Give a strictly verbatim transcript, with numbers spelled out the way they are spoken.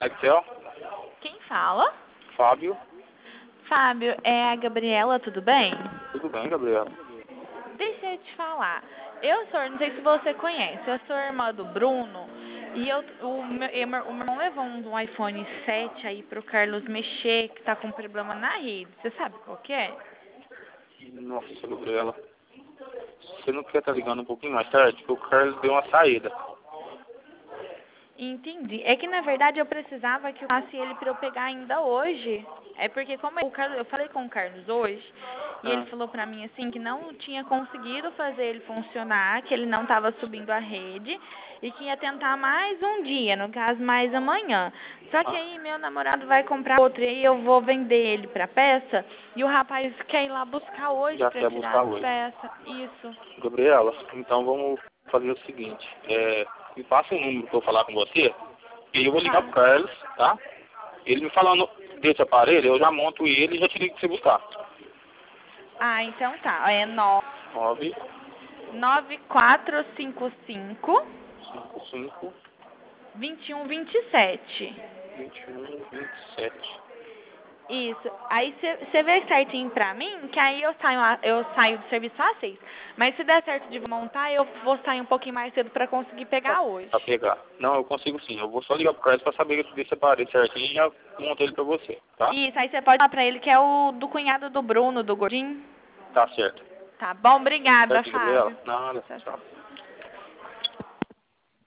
Excel, Quem fala? Fábio. Fábio, é a Gabriela, tudo bem? Tudo bem, Gabriela? Deixa eu te falar. Eu sou, não sei se você conhece, eu sou irmã do Bruno e eu, o, meu, eu- o meu irmão levou um iPhone sete aí pro Carlos mexer, que tá com problema na rede. Você sabe qual que é? Nossa, Gabriela. Você não quer estar ligando um pouquinho mais tarde? Porque o Carlos deu uma saída. Entendi. É que na verdade eu precisava que eu passe ele para eu pegar ainda hoje. É porque como o Carlos, eu falei com o Carlos hoje e ele Ah, falou pra mim assim que não tinha conseguido fazer ele funcionar, que ele não estava subindo a rede e que ia tentar mais um dia, no caso mais amanhã. Só que ah, aí meu namorado vai comprar outro e aí eu vou vender ele pra peça e o rapaz quer ir lá buscar hoje já pra quer tirar buscar as hoje. peças. Isso. Gabriela, então vamos fazer o seguinte. É, me passa um número pra eu falar com você. E eu vou ligar Tá. pro Carlos, tá? Ele me falando desse aparelho, eu já monto ele e já te ligo pra você buscar. Ah, então tá. É nove Nove nove quatro cinco cinco cinco cinco vinte e um vinte e sete. vinte e um vinte e sete. Isso. Aí você vê certinho pra mim, que aí eu saio, a- eu saio do serviço às seis. Mas se der certo de montar, eu vou sair um pouquinho mais cedo pra conseguir Pra, pegar hoje. pra pegar. Não, eu consigo sim. Eu vou só ligar pro Carlos pra saber desse aparelho certinho e já monto ele pra você, tá? Isso, aí você pode falar pra ele que é o do cunhado do Bruno, do gordinho. Tá certo. Tá bom? Obrigada, Certo, Gabriela? Fábio. Nada. Tchau, tchau. Tchau.